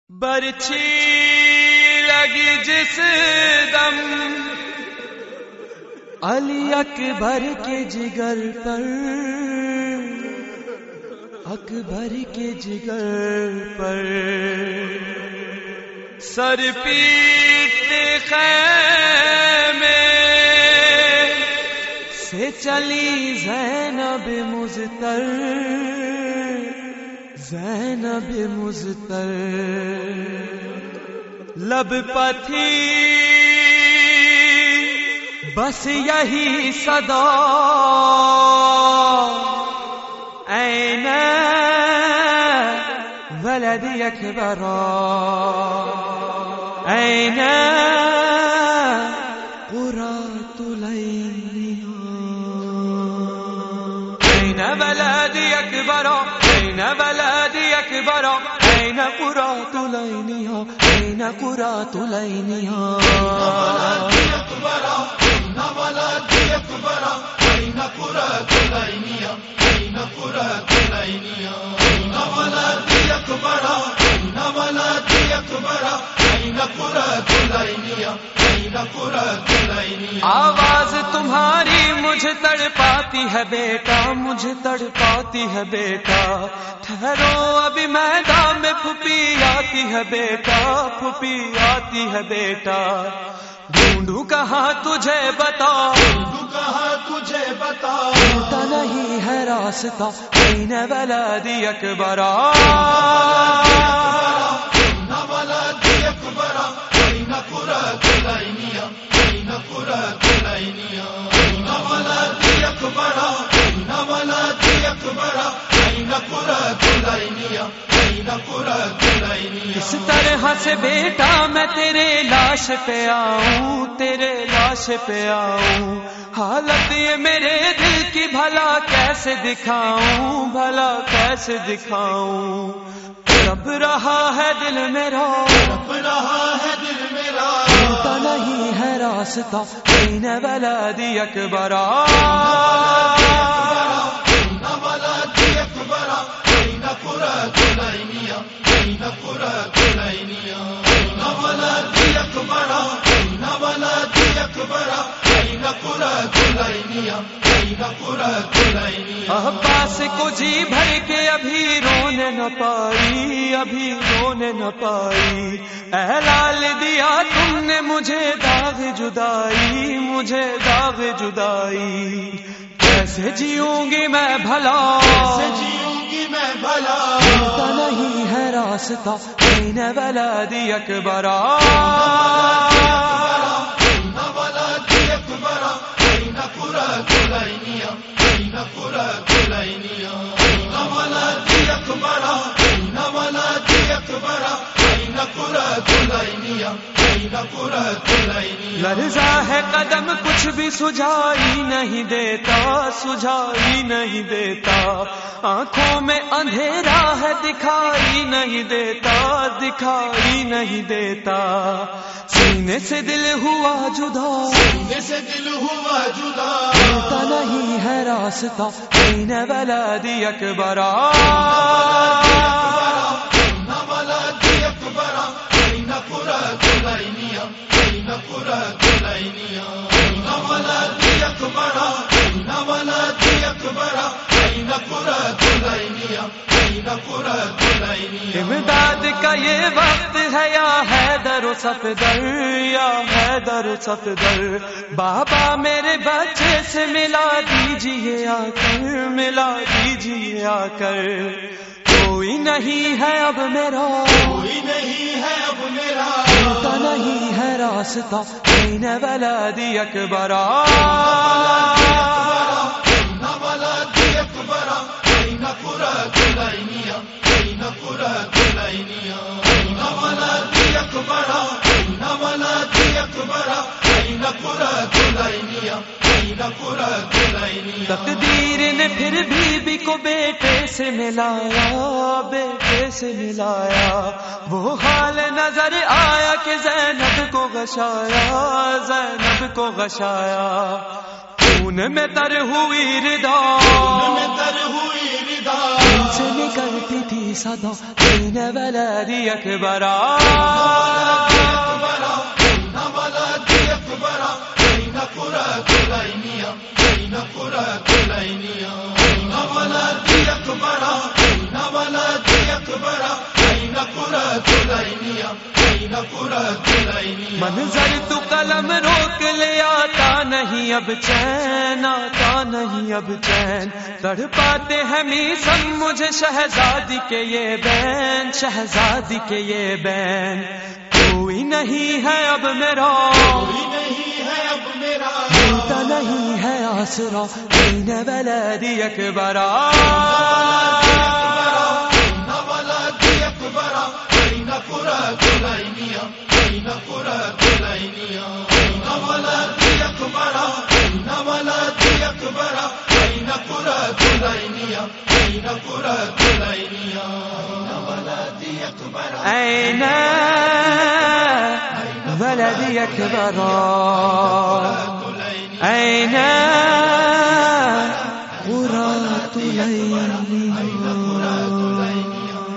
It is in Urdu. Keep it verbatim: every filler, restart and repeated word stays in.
برچھی لگی جس دم علی اکبر کے جگر پر، اکبر کے جگر پر سر پیٹتے خیمے سے چلی زینب مضطر، زینب مضطر لب پتھی بس یہی صدا این ولد اکبر، این قرۃ العین، این ولد اکبر، این ولد اکبر، این قرۃ العین، این قرۃ العین، آواز تمہاری مجھے تڑپاتی ہے بیٹا، مجھے تڑپاتی ہے بیٹا، ٹھہرو ابھی میدان میں پھوپھی آتی ہے بیٹا، پھوپھی آتی ہے بیٹا، ڈھونڈوں کہاں تجھے بتا، ڈھونڈوں کہاں تجھے بتا، ملتا نہیں ہے راستہ، این ولد اکبر، اس طرح سے بیٹا میں تیرے لاش پہ آؤں، تیرے لاش پہ آؤں، حالت یہ میرے دل کی بھلا کیسے دکھاؤں، بھلا کیسے دکھاؤں، تڑپ رہا ہے دل میرا، تڑپ رہا ہے دل میرا، ملتا نہیں ہے راستہ، این ولد اکبر، عباس کو جی بھر کے ابھی رونے نہ پائی، ابھی رونے نہ پائی، اے لال دیا تم نے مجھے داغ جدائی، مجھے داغ جدائی، کیسے جیوں گی میں بھلا، کیسے جیوں گی میں بھلا، ملتا نہیں ہے راستہ، این ولد اکبر، لرزا ہے قدم کچھ بھی سجھائی نہیں دیتا، سجھائی نہیں دیتا، آنکھوں میں اندھیرا ہے دکھائی نہیں دیتا، دکھائی نہیں دیتا، سینے سے دل ہوا جدا، سینے سے دل ہوا جدا، ملتا نہیں ہے راستہ، این ولد اکبر، امداد کا یہ وقت ہے یا حیدر و صفدر، یا حیدر و صفدر، بابا میرے بچے سے ملا دیجیے آ کر، ملا دیجیے آ کر، کوئی نہیں ہے اب میرا، کوئی نہیں ہے اب میرا، ملتا نہیں ہے راستہ، این ولد اکبر، تقدیر نے پھر بی بی کو بیٹے سے ملایا، بیٹے سے ملایا، وہ حال نظر آیا کہ زینب کو غشایا، زینب کو غشایا، خون میں تر ہوئی ردا، خون میں تر ہوئی ردا، دل سے نکلتی تھی صدا بین ولدی اکبرا منظر تو قلم روک لے آتا نہیں اب چین آتا نہیں اب چین تڑ پاتے ہیں میسم مجھے شہزادی کے یہ بین شہزادی کے یہ بین کوئی نہیں ہے اب میرا ملتا نہیں ہے آسرا بین ولدی اکبرا أين ولدي أكبر أين قرة ليلي